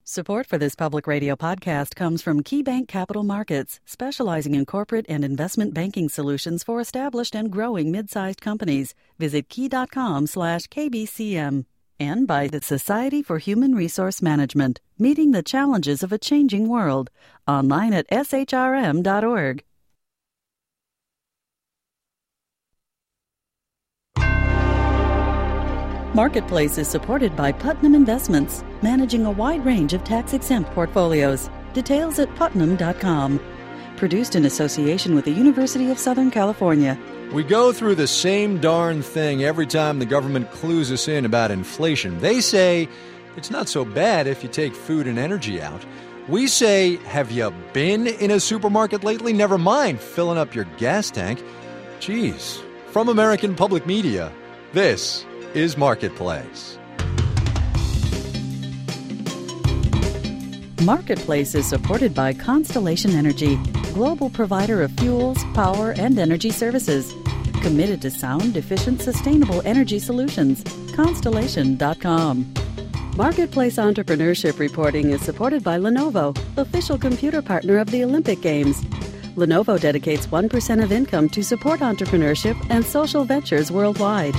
Support for this public radio podcast comes from KeyBank Capital Markets, specializing in corporate and investment banking solutions for established and growing mid-sized companies. Visit key.com/KBCM. And by the Society for Human Resource Management, meeting the challenges of a changing world. Online at shrm.org. Marketplace is supported by Putnam Investments, managing a wide range of tax-exempt portfolios. Details at putnam.com. Produced in association with the University of Southern California. We go through the same darn thing every time the government clues us in about inflation. They say it's not so bad if you take food and energy out. We say, have you been in a supermarket lately? Never mind filling up your gas tank. Geez. From American Public Media, this is Marketplace. Marketplace is supported by Constellation Energy, global provider of fuels, power, and energy services. Committed to sound, efficient, sustainable energy solutions. Constellation.com. Marketplace Entrepreneurship Reporting is supported by Lenovo, official computer partner of the Olympic Games. Lenovo dedicates 1% of income to support entrepreneurship and social ventures worldwide.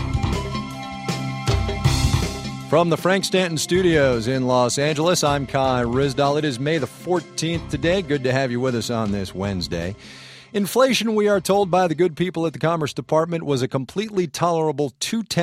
From the Frank Stanton Studios in Los Angeles, I'm Kai Ryssdal. It is May the 14th today. Good to have you with us on this Wednesday. Inflation, we are told by the good people at the Commerce Department, was a completely tolerable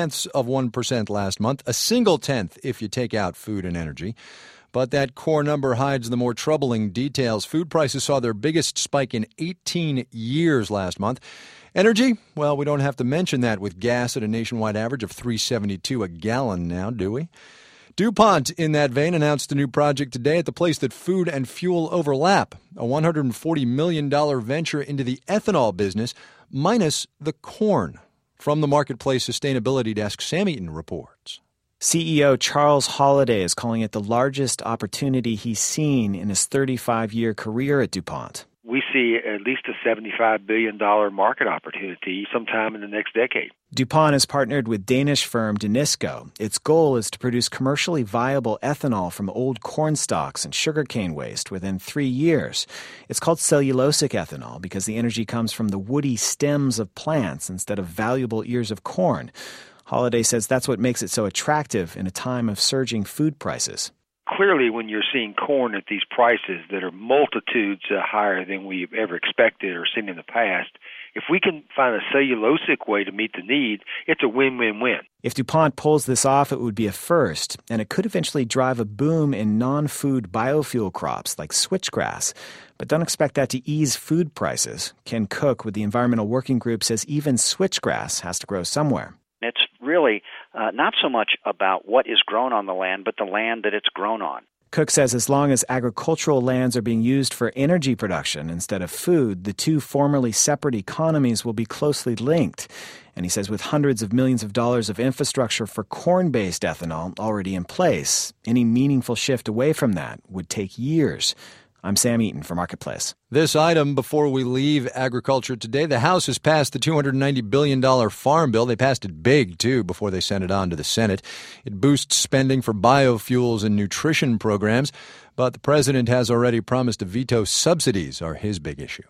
0.2% last month, a single tenth if you take out food and energy. But that core number hides the more troubling details. Food prices saw their biggest spike in 18 years last month. Energy? Well, we don't have to mention that with gas at a nationwide average of $3.72 a gallon now, do we? DuPont, in that vein, announced a new project today at the place that food and fuel overlap, a $140 million venture into the ethanol business, minus the corn. From the Marketplace Sustainability Desk, Sam Eaton reports. CEO Charles Holliday is calling it the largest opportunity he's seen in his 35-year career at DuPont. We see at least a $75 billion market opportunity sometime in the next decade. DuPont has partnered with Danish firm Danisco. Its goal is to produce commercially viable ethanol from old corn stalks and sugarcane waste within 3 years. It's called cellulosic ethanol because the energy comes from the woody stems of plants instead of valuable ears of corn. Holliday says that's what makes it so attractive in a time of surging food prices. Clearly, when you're seeing corn at these prices that are multitudes higher than we've ever expected or seen in the past, if we can find a cellulosic way to meet the need, it's a win-win-win. If DuPont pulls this off, it would be a first, and it could eventually drive a boom in non-food biofuel crops like switchgrass. But don't expect that to ease food prices. Ken Cook with the Environmental Working Group says even switchgrass has to grow somewhere. It's really not so much about what is grown on the land, but the land that it's grown on. Cook says as long as agricultural lands are being used for energy production instead of food, the two formerly separate economies will be closely linked. And he says with hundreds of millions of dollars of infrastructure for corn-based ethanol already in place, any meaningful shift away from that would take years. I'm Sam Eaton for Marketplace. This item, before we leave agriculture today, the House has passed the $290 billion farm bill. They passed it big, too, before they sent it on to the Senate. It boosts spending for biofuels and nutrition programs, but the president has already promised to veto subsidies are his big issue.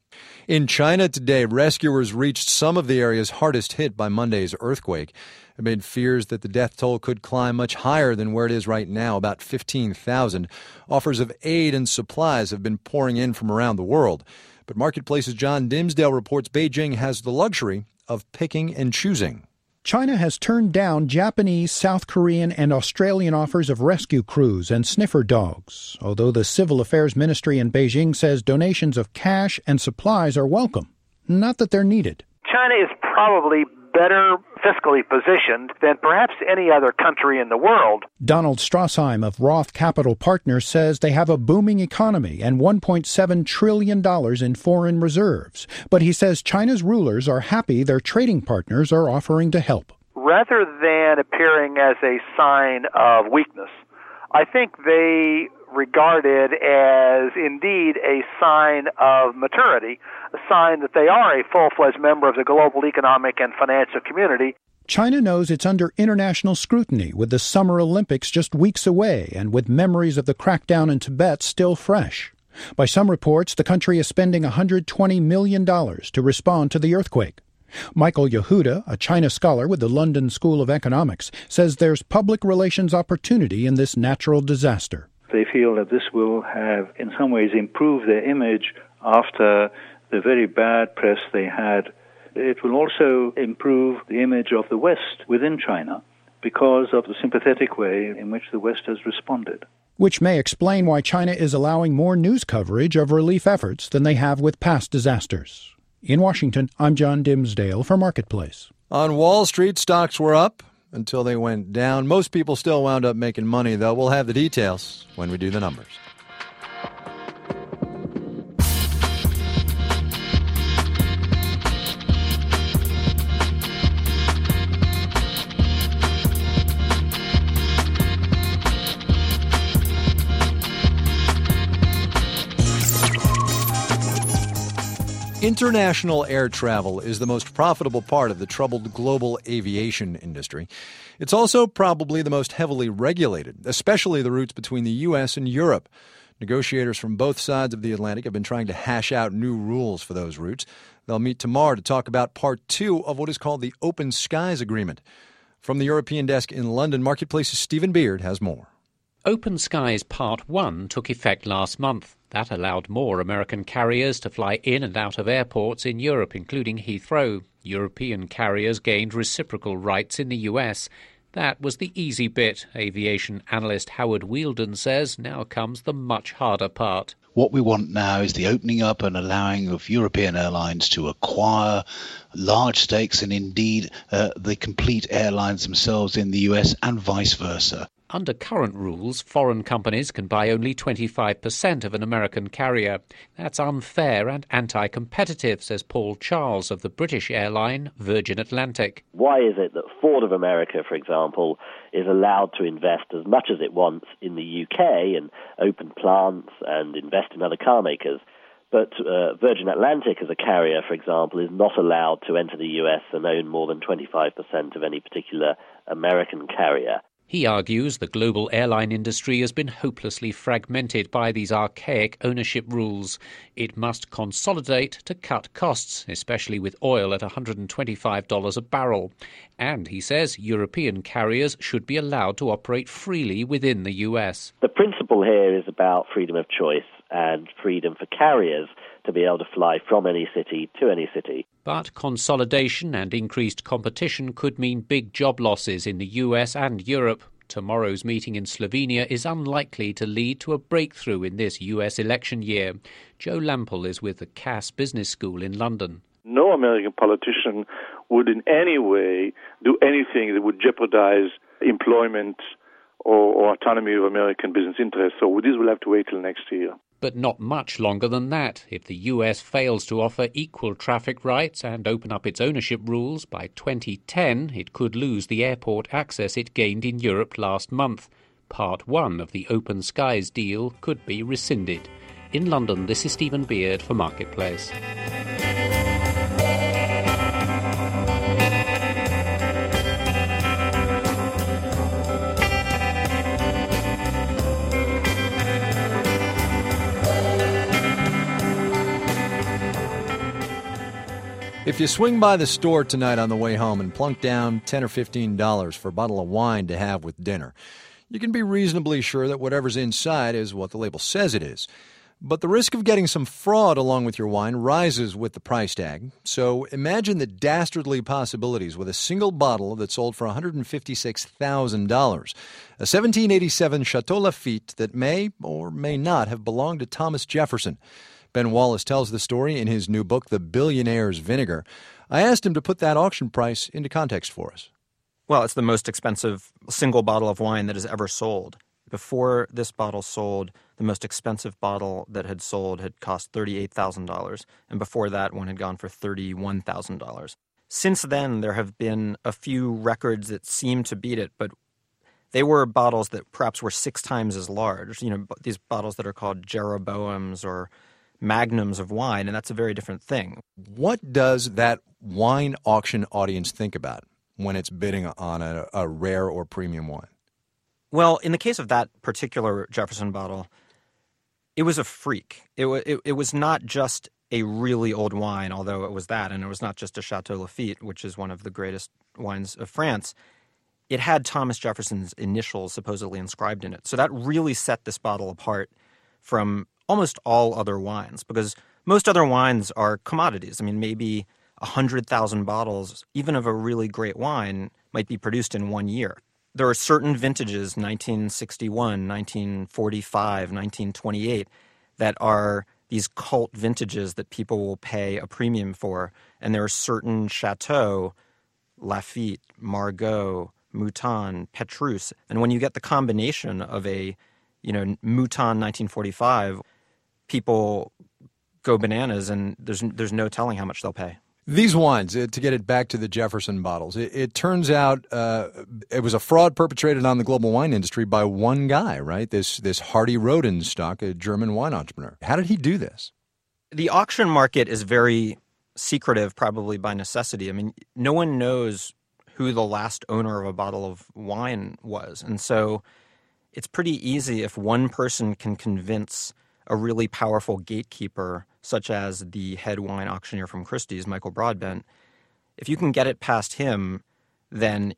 In China today, rescuers reached some of the areas hardest hit by Monday's earthquake, amid fears that the death toll could climb much higher than where it is right now, about 15,000. Offers of aid and supplies have been pouring in from around the world. But Marketplace's John Dimsdale reports Beijing has the luxury of picking and choosing. China has turned down Japanese, South Korean, and Australian offers of rescue crews and sniffer dogs, although the Civil Affairs Ministry in Beijing says donations of cash and supplies are welcome, not that they're needed. China is probably better fiscally positioned than perhaps any other country in the world. Donald Strassheim of Roth Capital Partners says they have a booming economy and $1.7 trillion in foreign reserves. But he says China's rulers are happy their trading partners are offering to help. Rather than appearing as a sign of weakness, I think they regard it as indeed a sign of maturity, a sign that they are a full-fledged member of the global economic and financial community. China knows it's under international scrutiny with the Summer Olympics just weeks away and with memories of the crackdown in Tibet still fresh. By some reports, the country is spending $120 million to respond to the earthquake. Michael Yehuda, a China scholar with the London School of Economics, says there's public relations opportunity in this natural disaster. They feel that this will have, in some ways, improved their image after the very bad press they had. It will also improve the image of the West within China because of the sympathetic way in which the West has responded. Which may explain why China is allowing more news coverage of relief efforts than they have with past disasters. In Washington, I'm John Dimsdale for Marketplace. On Wall Street, stocks were up until they went down. Most people still wound up making money, though. We'll have the details when we do the numbers. International air travel is the most profitable part of the troubled global aviation industry. It's also probably the most heavily regulated, especially the routes between the U.S. and Europe. Negotiators from both sides of the Atlantic have been trying to hash out new rules for those routes. They'll meet tomorrow to talk about Part 2 of what is called the Open Skies Agreement. From the European desk in London, Marketplace's Stephen Beard has more. Open Skies Part 1 took effect last month. That allowed more American carriers to fly in and out of airports in Europe, including Heathrow. European carriers gained reciprocal rights in the US. That was the easy bit, aviation analyst Howard Wheeldon says. Now comes the much harder part. What we want now is the opening up and allowing of European airlines to acquire large stakes and indeed the complete airlines themselves in the US and vice versa. Under current rules, foreign companies can buy only 25% of an American carrier. That's unfair and anti-competitive, says Paul Charles of the British airline Virgin Atlantic. Why is it that Ford of America, for example, is allowed to invest as much as it wants in the UK and open plants and invest in other car makers? But Virgin Atlantic as a carrier, for example, is not allowed to enter the US and own more than 25% of any particular American carrier. He argues the global airline industry has been hopelessly fragmented by these archaic ownership rules. It must consolidate to cut costs, especially with oil at $125 a barrel. And, he says, European carriers should be allowed to operate freely within the US. The principle here is about freedom of choice and freedom for carriers to be able to fly from any city to any city. But consolidation and increased competition could mean big job losses in the US and Europe. Tomorrow's meeting in Slovenia is unlikely to lead to a breakthrough in this US election year. Joe Lampel is with the Cass Business School in London. No American politician would in any way do anything that would jeopardize employment or autonomy of American business interests. So this will have to wait till next year. But not much longer than that. If the US fails to offer equal traffic rights and open up its ownership rules by 2010, it could lose the airport access it gained in Europe last month. Part 1 of the Open Skies deal could be rescinded. In London, this is Stephen Beard for Marketplace. If you swing by the store tonight on the way home and plunk down $10 or $15 for a bottle of wine to have with dinner, you can be reasonably sure that whatever's inside is what the label says it is. But the risk of getting some fraud along with your wine rises with the price tag. So imagine the dastardly possibilities with a single bottle that sold for $156,000. A 1787 Chateau Lafite that may or may not have belonged to Thomas Jefferson. Ben Wallace tells the story in his new book, The Billionaire's Vinegar. I asked him to put that auction price into context for us. Well, it's the most expensive single bottle of wine that has ever sold. Before this bottle sold, the most expensive bottle that had sold had cost $38,000, and before that one had gone for $31,000. Since then, there have been a few records that seem to beat it, but they were bottles that perhaps were 6 times as large. You know, these bottles that are called Jeroboams or magnums of wine, and that's a very different thing. What does that wine auction audience think about? when it's bidding on a rare or premium wine? Well, in the case of that particular Jefferson bottle, it was a freak. It was not just a really old wine, although it was that, and it was not just a Chateau Lafite, which is one of the greatest wines of France. It had Thomas Jefferson's initials supposedly inscribed in it. So that really set this bottle apart from almost all other wines, because most other wines are commodities. I mean, maybe 100,000 bottles, even of a really great wine, might be produced in 1 year. There are certain vintages, 1961, 1945, 1928, that are these cult vintages that people will pay a premium for. And there are certain Chateau, Lafite, Margaux, Mouton, Petrus. And when you get the combination of a, Mouton 1945, people go bananas, and there's no telling how much they'll pay. These wines, to get it back to the Jefferson bottles, it turns out it was a fraud perpetrated on the global wine industry by one guy, right? This Hardy Rodenstock, a German wine entrepreneur. How did he do this? The auction market is very secretive, probably by necessity. I mean, no one knows who the last owner of a bottle of wine was. And so it's pretty easy if one person can convince a really powerful gatekeeper, such as the head wine auctioneer from Christie's, Michael Broadbent. If you can get it past him, then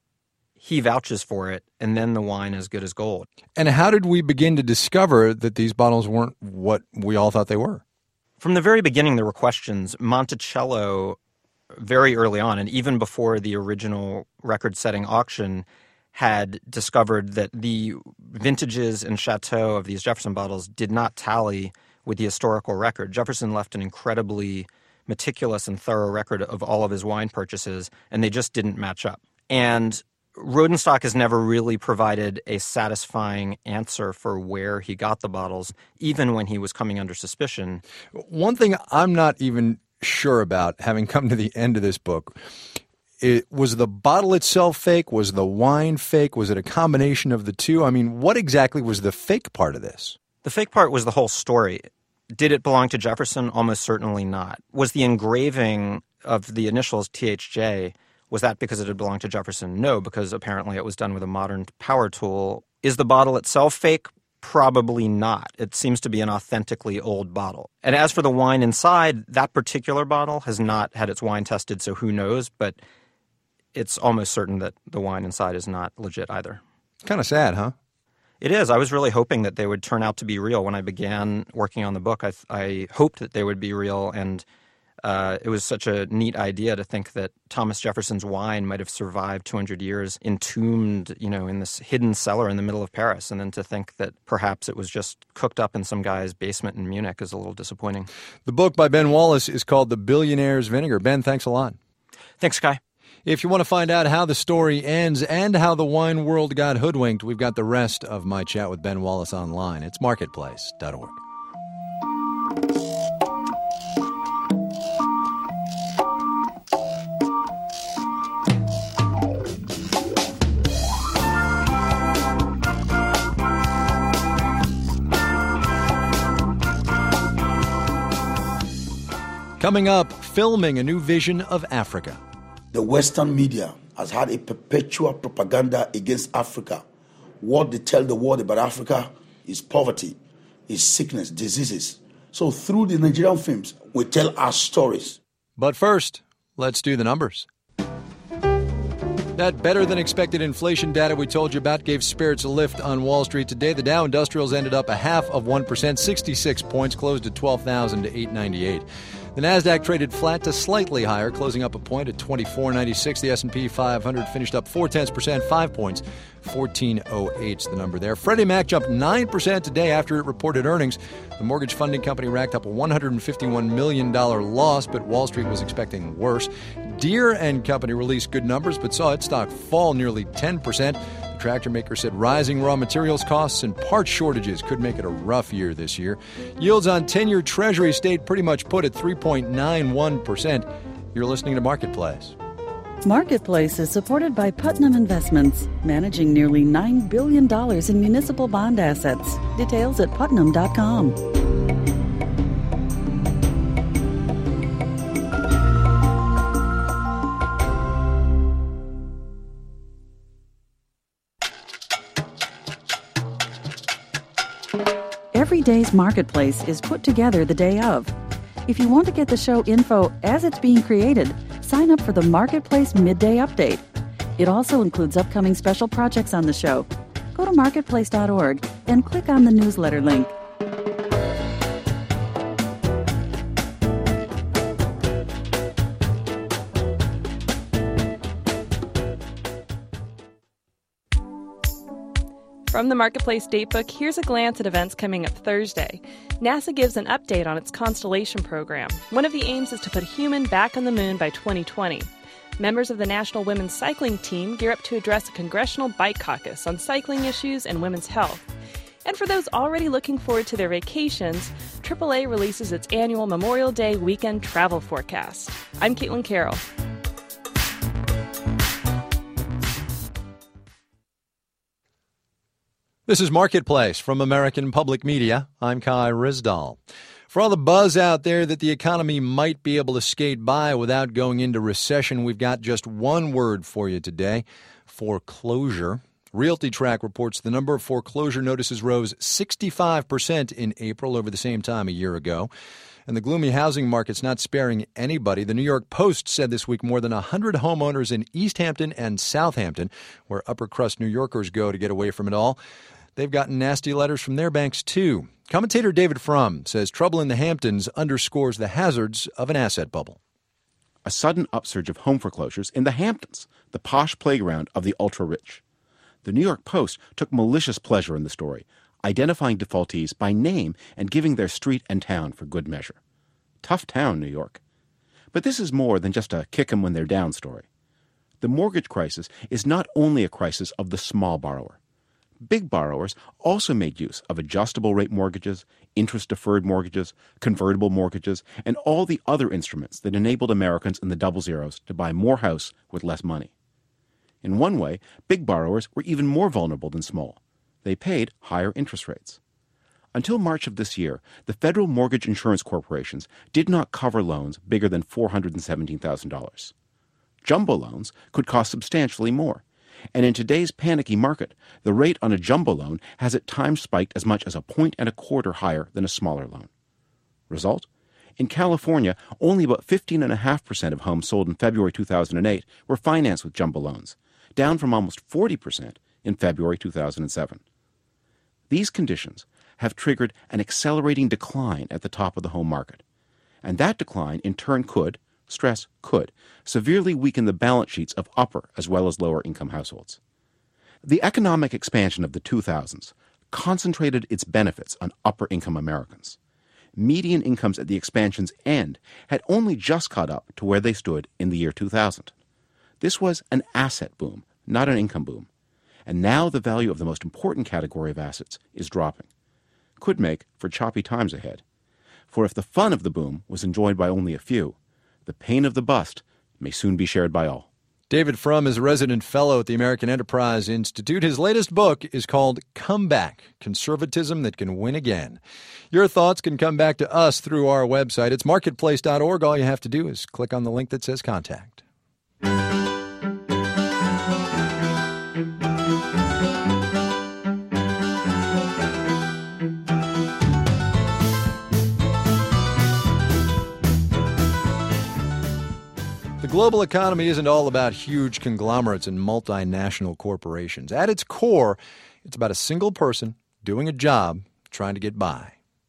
he vouches for it, and then the wine is good as gold. And how did we begin to discover that these bottles weren't what we all thought they were? From the very beginning, there were questions. Monticello, very early on, and even before the original record-setting auction, had discovered that the vintages and Chateau of these Jefferson bottles did not tally with the historical record. Jefferson left an incredibly meticulous and thorough record of all of his wine purchases, and they just didn't match up. And Rodenstock has never really provided a satisfying answer for where he got the bottles, even when he was coming under suspicion. One thing I'm not even sure about, having come to the end of this book, was the bottle itself fake? Was the wine fake? Was it a combination of the two? I mean, what exactly was the fake part of this? The fake part was the whole story. Did it belong to Jefferson? Almost certainly not. Was the engraving of the initials THJ, was that because it had belonged to Jefferson? No, because apparently it was done with a modern power tool. Is the bottle itself fake? Probably not. It seems to be an authentically old bottle. And as for the wine inside, that particular bottle has not had its wine tested, so who knows? But it's almost certain that the wine inside is not legit either. Kind of sad, huh? It is. I was really hoping that they would turn out to be real. When I began working on the book, I hoped that they would be real, and it was such a neat idea to think that Thomas Jefferson's wine might have survived 200 years entombed, in this hidden cellar in the middle of Paris, and then to think that perhaps it was just cooked up in some guy's basement in Munich is a little disappointing. The book by Ben Wallace is called The Billionaire's Vinegar. Ben, thanks a lot. Thanks, Kai. If you want to find out how the story ends and how the wine world got hoodwinked, we've got the rest of my chat with Ben Wallace online. It's marketplace.org. Coming up, filming a new vision of Africa. The Western media has had a perpetual propaganda against Africa. What they tell the world about Africa is poverty, is sickness, diseases. So through the Nigerian films, we tell our stories. But first, let's do the numbers. That better-than-expected inflation data we told you about gave spirits a lift on Wall Street today. The Dow Industrials ended up 0.5%, 66 points, closed at 12,898. The Nasdaq traded flat to slightly higher, closing up a point at 2496. The S&P 500 finished up 0.4%, 5 points, 1408's the number there. Freddie Mac jumped 9% today after it reported earnings. The mortgage funding company racked up a $151 million loss, but Wall Street was expecting worse. Deere & Company released good numbers, but saw its stock fall nearly 10%. The tractor maker said rising raw materials costs and part shortages could make it a rough year this year. Yields on 10-year Treasury stayed pretty much put at 3.91%. You're listening to Marketplace. Marketplace is supported by Putnam Investments, managing nearly $9 billion in municipal bond assets. Details at putnam.com. every day's marketplace is put together the day of. If you want to get the show info as it's being created, sign up for the Marketplace Midday Update. It also includes upcoming special projects on the show. Go to marketplace.org and click on the newsletter link. From the Marketplace Datebook, here's a glance at events coming up Thursday. NASA gives an update on its Constellation program. One of the aims is to put a human back on the moon by 2020. Members of the National Women's Cycling Team gear up to address a congressional bike caucus on cycling issues and women's health. And for those already looking forward to their vacations, AAA releases its annual Memorial Day weekend travel forecast. I'm Caitlin Carroll. This is Marketplace from American Public Media. I'm Kai Ryssdal. For all the buzz out there that the economy might be able to skate by without going into recession, we've got just one word for you today: foreclosure. RealtyTrack reports the number of foreclosure notices rose 65% in April over the same time a year ago. And the gloomy housing market's not sparing anybody. The New York Post said this week more than 100 homeowners in East Hampton and Southampton, where upper-crust New Yorkers go to get away from it all, they've gotten nasty letters from their banks, too. Commentator David Frum says trouble in the Hamptons underscores the hazards of an asset bubble. A sudden upsurge of home foreclosures in the Hamptons, the posh playground of the ultra-rich. The New York Post took malicious pleasure in the story, identifying defaultees by name and giving their street and town for good measure. Tough town, New York. But this is more than just a kick 'em when they're down story. The mortgage crisis is not only a crisis of the small borrower. Big borrowers also made use of adjustable rate mortgages, interest-deferred mortgages, convertible mortgages, and all the other instruments that enabled Americans in the double zeros to buy more house with less money. In one way, big borrowers were even more vulnerable than small. They paid higher interest rates. Until March of this year, the federal mortgage insurance corporations did not cover loans bigger than $417,000. Jumbo loans could cost substantially more. And in today's panicky market, the rate on a jumbo loan has at times spiked as much as 1.25 points higher than a smaller loan. Result? In California, only about 15.5% of homes sold in February 2008 were financed with jumbo loans, down from almost 40% in February 2007. These conditions have triggered an accelerating decline at the top of the home market. And that decline, in turn, could severely weaken the balance sheets of upper as well as lower income households. The economic expansion of the 2000s concentrated its benefits on upper income Americans. Median incomes at the expansion's end had only just caught up to where they stood in the year 2000. This was an asset boom, not an income boom. And now the value of the most important category of assets is dropping. Could make for choppy times ahead. For if the fun of the boom was enjoyed by only a few, the pain of the bust may soon be shared by all. David Frum is a resident fellow at the American Enterprise Institute. His latest book is called Comeback: Conservatism That Can Win Again. Your thoughts can come back to us through our website. It's marketplace.org. All you have to do is click on the link that says contact. The global economy isn't all about huge conglomerates and multinational corporations. At its core, it's about a single person doing a job, trying to get by.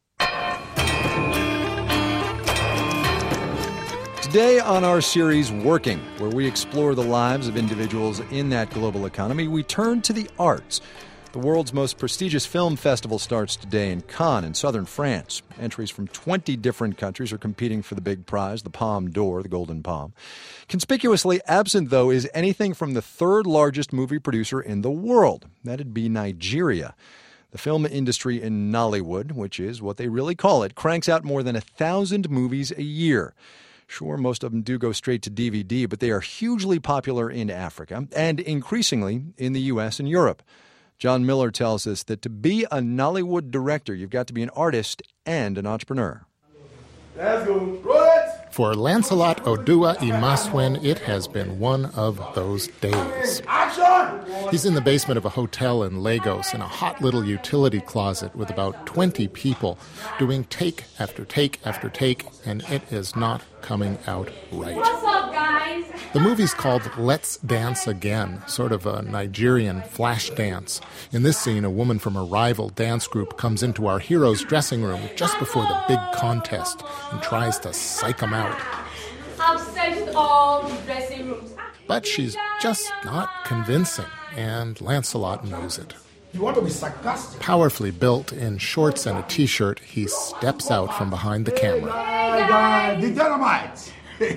Today on our series, Working, where we explore the lives of individuals in that global economy, we turn to the arts. The world's most prestigious film festival starts today in Cannes in southern France. Entries from 20 different countries are competing for the big prize, the Palme d'Or, the Golden Palm. Conspicuously absent, though, is anything from the third largest movie producer in the world. That'd be Nigeria. The film industry in Nollywood, which is what they really call it, cranks out more than 1,000 movies a year. Sure, most of them do go straight to DVD, but they are hugely popular in Africa and increasingly in the U.S. and Europe. John Miller tells us that to be a Nollywood director, you've got to be an artist and an entrepreneur. Let's go. Roll it! For Lancelot Odua Imaswen, it has been one of those days. He's in the basement of a hotel in Lagos in a hot little utility closet with about 20 people doing take after take after take, and it is not coming out right. What's up, guys? The movie's called Let's Dance Again, sort of a Nigerian flash dance. In this scene, a woman from a rival dance group comes into our hero's dressing room just before the big contest and tries to psych him out. I've searched all the dressing rooms. But she's just not convincing, and Lancelot knows it. You want to be sarcastic? Powerfully built in shorts and a t-shirt, he steps out from behind the camera. The dynamite!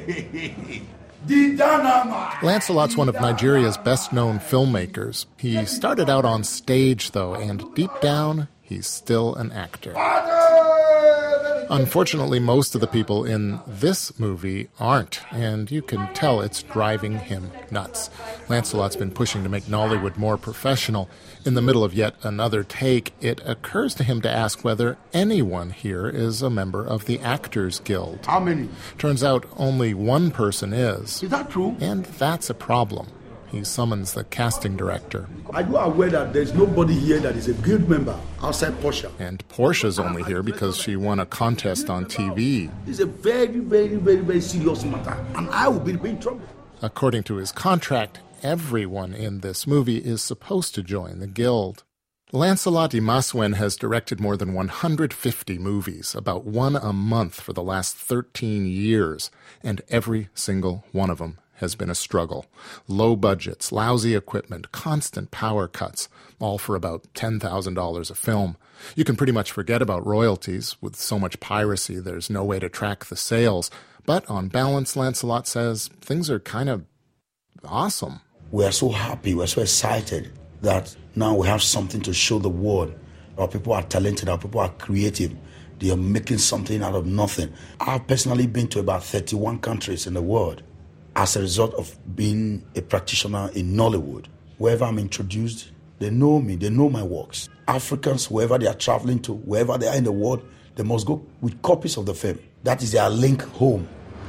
The dynamite! Lancelot's one of Nigeria's best-known filmmakers. He started out on stage, though, and deep down, he's still an actor. Unfortunately, most of the people in this movie aren't, and you can tell it's driving him nuts. Lancelot's been pushing to make Nollywood more professional. In the middle of yet another take, it occurs to him to ask whether anyone here is a member of the Actors Guild. How many? Turns out only one person is. Is that true? And that's a problem. He summons the casting director. Are you aware that there's nobody here that is a guild member outside Portia? And Portia's only here because she won a contest on TV. It's a very, very, very, very serious matter, and I will be in trouble. According to his contract, everyone in this movie is supposed to join the guild. Lancelot Imaswen has directed more than 150 movies, about one a month for the last 13 years, and every single one of them has been a struggle. Low budgets, lousy equipment, constant power cuts, all for about $10,000 a film. You can pretty much forget about royalties. With so much piracy, there's no way to track the sales. But on balance, Lancelot says, things are kind of awesome. We're so happy, we're so excited that now we have something to show the world. Our people are talented, our people are creative. They are making something out of nothing. I've personally been to about 31 countries in the world as a result of being a practitioner in Nollywood. Wherever I'm introduced, they know me, they know my works. Africans, wherever they are traveling to, wherever they are in the world, they must go with copies of the film. That is their link home.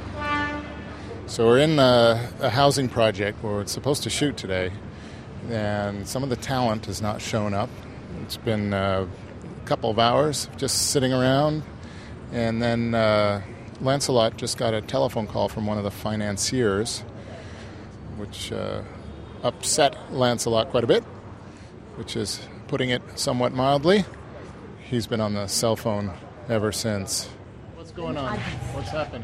So we're in a housing project where we're supposed to shoot today, and some of the talent has not shown up. It's been a couple of hours just sitting around, and then Lancelot just got a telephone call from one of the financiers, which upset Lancelot quite a bit, which is putting it somewhat mildly. He's been on the cell phone ever since. What's going on? What's happening?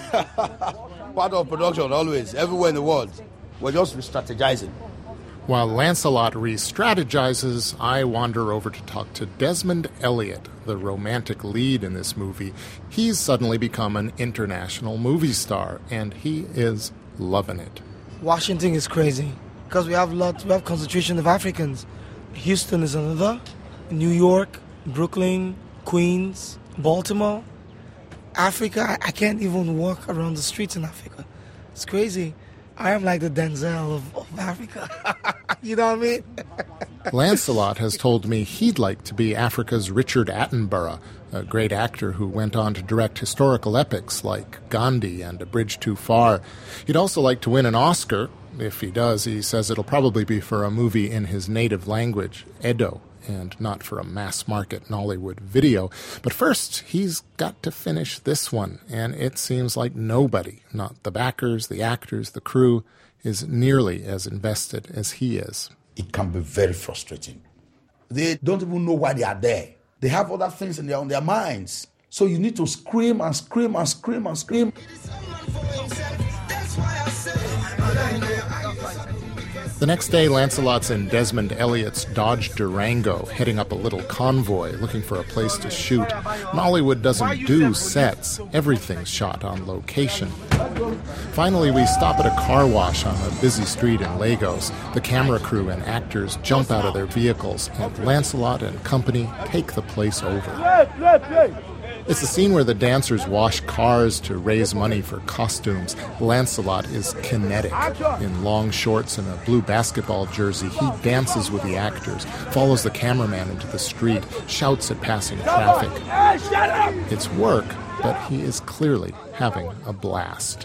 Part of production, always, everywhere in the world. We're just re-strategizing. While Lancelot re-strategizes, I wander over to talk to Desmond Elliott, the romantic lead in this movie. He's suddenly become an international movie star, and he is loving it. Washington is crazy because we have concentration of Africans. Houston is another, New York, Brooklyn, Queens, Baltimore. Africa, I can't even walk around the streets in Africa. It's crazy. I am like the Denzel of Africa. You know what I mean? Lancelot has told me he'd like to be Africa's Richard Attenborough, a great actor who went on to direct historical epics like Gandhi and A Bridge Too Far. He'd also like to win an Oscar. If he does, he says it'll probably be for a movie in his native language, Edo, and not for a mass-market Nollywood video. But first, he's got to finish this one, and it seems like nobody, not the backers, the actors, the crew, is nearly as invested as he is. It can be very frustrating. They don't even know why they are there. They have other things on their minds. So you need to scream and scream and scream and scream. The next day, Lancelot's in Desmond Elliott's Dodge Durango, heading up a little convoy, looking for a place to shoot. Nollywood doesn't do sets. Everything's shot on location. Finally, we stop at a car wash on a busy street in Lagos. The camera crew and actors jump out of their vehicles, and Lancelot and company take the place over. It's the scene where the dancers wash cars to raise money for costumes. Lancelot is kinetic. In long shorts and a blue basketball jersey, he dances with the actors, follows the cameraman into the street, shouts at passing traffic. It's work, but he is clearly having a blast.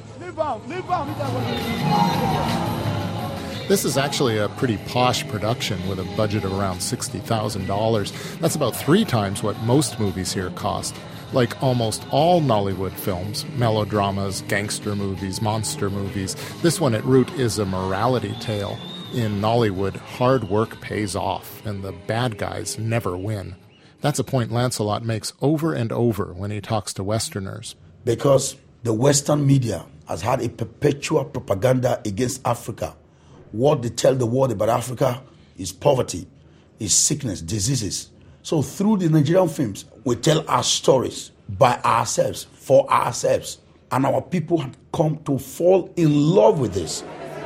This is actually a pretty posh production with a budget of around $60,000. That's about 3 times what most movies here cost. Like almost all Nollywood films, melodramas, gangster movies, monster movies, this one at root is a morality tale. In Nollywood, hard work pays off, and the bad guys never win. That's a point Lancelot makes over and over when he talks to Westerners. Because the Western media has had a perpetual propaganda against Africa. What they tell the world about Africa is poverty, is sickness, diseases. So through the Nigerian films, we tell our stories by ourselves, for ourselves. And our people have come to fall in love with this.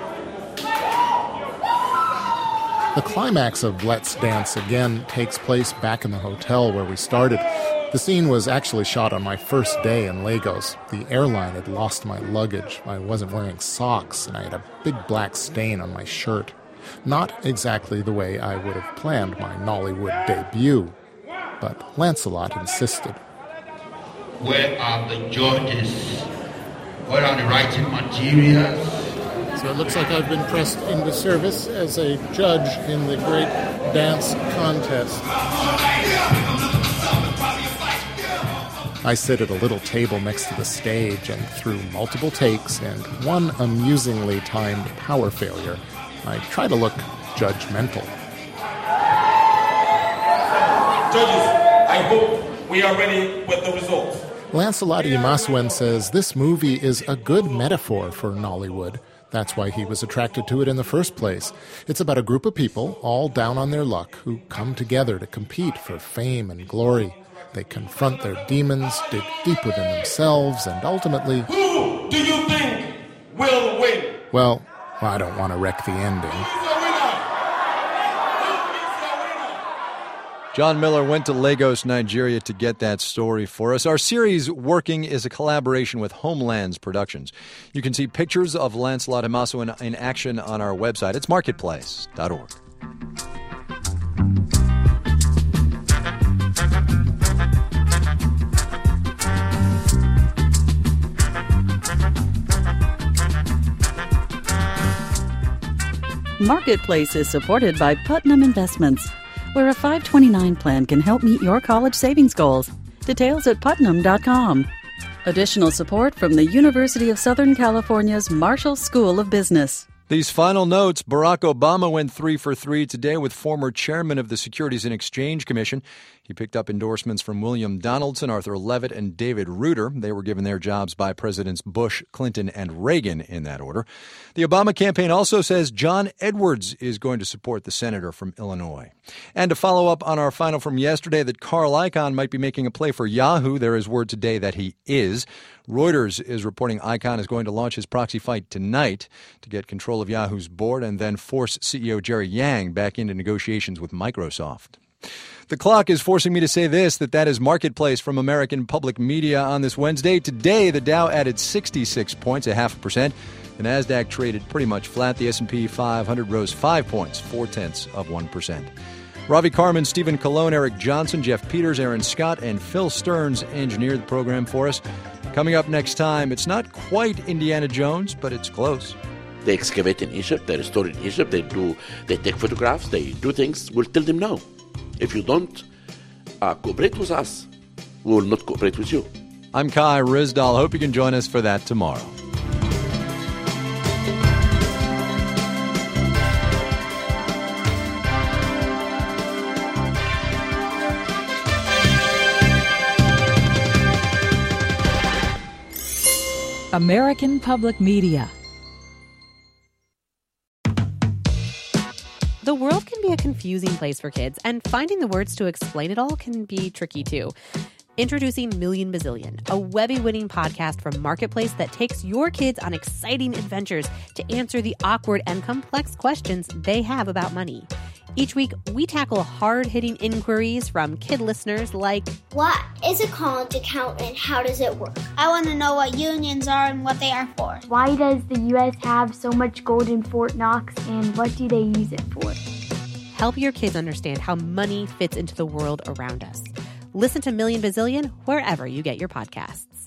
The climax of Let's Dance Again takes place back in the hotel where we started. The scene was actually shot on my first day in Lagos. The airline had lost my luggage. I wasn't wearing socks, and I had a big black stain on my shirt. Not exactly the way I would have planned my Nollywood debut. But Lancelot insisted. Where are the judges? Where are the writing materials? So it looks like I've been pressed into service as a judge in the great dance contest. I sit at a little table next to the stage, and through multiple takes and one amusingly timed power failure, I try to look judgmental. Judges, I hope we are ready with the results. Lancelot Imasuen says this movie is a good metaphor for Nollywood. That's why he was attracted to it in the first place. It's about a group of people, all down on their luck, who come together to compete for fame and glory. They confront their demons, dig deep within themselves, and ultimately... Who do you think will win? Well, I don't want to wreck the ending. John Miller went to Lagos, Nigeria to get that story for us. Our series, Working, is a collaboration with Homelands Productions. You can see pictures of Lancelot Imasuen in action on our website. It's marketplace.org. Marketplace is supported by Putnam Investments, where a 529 plan can help meet your college savings goals. Details at putnam.com. Additional support from the University of Southern California's Marshall School of Business. These final notes: Barack Obama went 3 for 3 today with former chairman of the Securities and Exchange Commission. He picked up endorsements from William Donaldson, Arthur Levitt, and David Reuter. They were given their jobs by Presidents Bush, Clinton, and Reagan in that order. The Obama campaign also says John Edwards is going to support the senator from Illinois. And to follow up on our final from yesterday that Carl Icahn might be making a play for Yahoo, there is word today that he is. Reuters is reporting Icahn is going to launch his proxy fight tonight to get control of Yahoo's board and then force CEO Jerry Yang back into negotiations with Microsoft. The clock is forcing me to say this, that is Marketplace from American Public Media on this Wednesday. Today, the Dow added 66 points, 0.5%. The Nasdaq traded pretty much flat. The S&P 500 rose 5 points, 0.4%. Ravi Karman, Stephen Colon, Eric Johnson, Jeff Peters, Aaron Scott, and Phil Stearns engineered the program for us. Coming up next time, it's not quite Indiana Jones, but it's close. They excavate in Egypt, they restore in Egypt, they take photographs, they do things. We'll tell them no. If you don't cooperate with us, we will not cooperate with you. I'm Kai Ryssdal. Hope you can join us for that tomorrow. American Public Media. The world can be a confusing place for kids, and finding the words to explain it all can be tricky too. Introducing Million Bazillion, a Webby-winning podcast from Marketplace that takes your kids on exciting adventures to answer the awkward and complex questions they have about money. Each week, we tackle hard-hitting inquiries from kid listeners like, what is a college account and how does it work? I want to know what unions are and what they are for. Why does the U.S. have so much gold in Fort Knox and what do they use it for? Help your kids understand how money fits into the world around us. Listen to Million Bazillion wherever you get your podcasts.